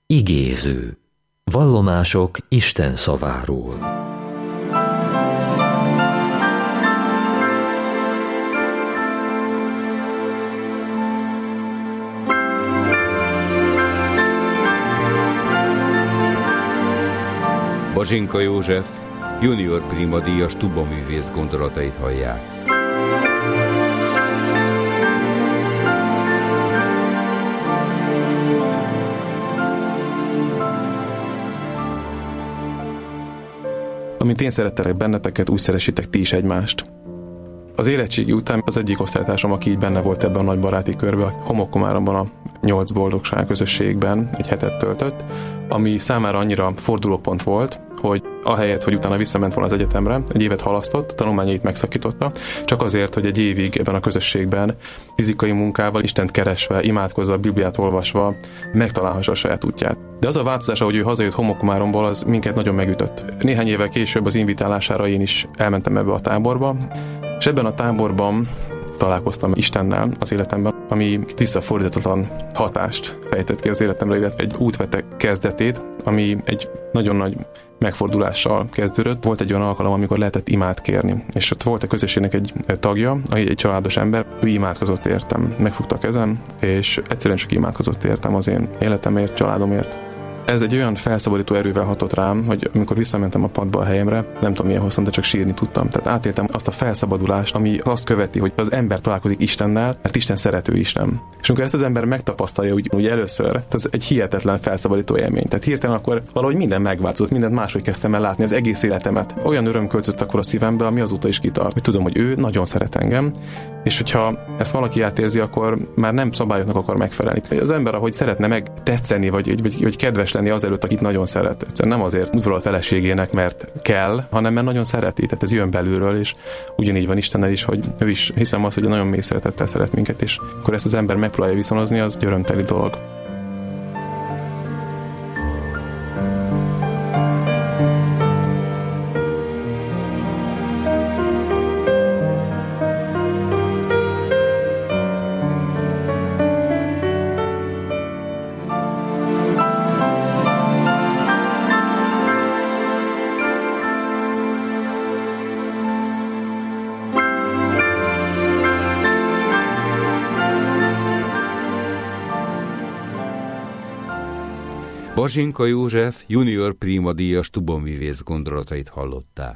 Igéző. Vallomások Isten szaváról. Bazsinka József, junior primadíjas tubaművész gondolatait hallják. Amint én szerettelek benneteket, úgy szeressétek ti is egymást. Az érettségi után az egyik osztálytársam, aki így benne volt ebben a nagy baráti körben, a Homokkomáromban a 8 boldogság közösségben egy hetet töltött, ami számára annyira fordulópont volt, hogy ahelyett, hogy utána visszament volna az egyetemre, egy évet halasztott, tanulmányait megszakította, csak azért, hogy egy évig ebben a közösségben fizikai munkával, Istent keresve, imádkozva, Bibliát olvasva megtalálhassa a saját útját. De az a változás, ahogy ő hazajött Homokkomáromból, az minket nagyon megütött. Néhány évvel később az invitálására én is elmentem ebbe a táborba, és ebben a táborban találkoztam Istennel az életemben, ami visszafordíthatatlan hatást fejtett ki az életemre, illetve egy út vette kezdetét, ami egy nagyon nagy megfordulással kezdődött. Volt egy olyan alkalom, amikor lehetett imát kérni, és ott volt a közösségnek egy tagja, egy családos ember, ő imádkozott értem. Megfogta a kezem, és egyszerűen csak imádkozott értem az én életemért, családomért. Ez egy olyan felszabadító erővel hatott rám, hogy amikor visszamentem a padba a helyemre, nem tudom milyen hosszan, de csak sírni tudtam. Tehát átéltem azt a felszabadulást, ami azt követi, hogy az ember találkozik Istennel, mert Isten szerető Isten. És amikor ezt az ember megtapasztalja úgy először, ez egy hihetetlen felszabadító élmény. Tehát hirtelen akkor valahogy minden megváltozott, mindent máshogy kezdtem el látni, az egész életemet. Olyan öröm költött akkor a szívembe, ami azóta is kitart. Hogy tudom, hogy ő nagyon szeret engem, és hogyha ezt valaki átérzi, akkor már nem szabályoknak akar megfelelni. Az ember, ahogy szeretne megtetszeni, vagy kedves lenni azelőtt, akit nagyon szeret. Egyszerűen nem azért udvarol a feleségének, mert kell, hanem mert nagyon szereti. Tehát ez jön belülről, és ugyanígy van Istennel is, hogy ő is hiszem azt, hogy nagyon mély szeretettel szeret minket, és akkor ezt az ember megpróbálja viszonozni, az egy örömteli dolog. Bazsinka József, junior primadíjas tubaművész gondolatait hallották.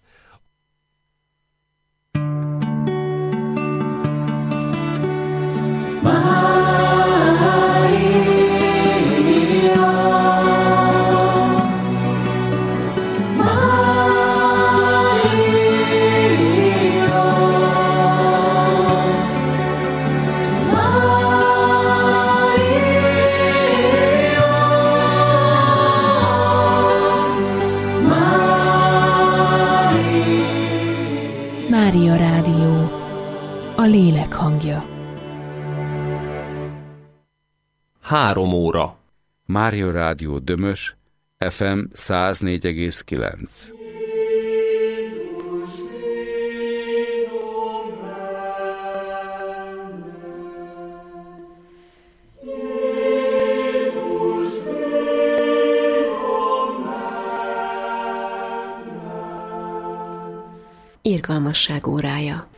Mária Rádió, a lélek hangja. 3 óra. Mária Rádió Dömös, FM 104,9. Irgalmasság órája.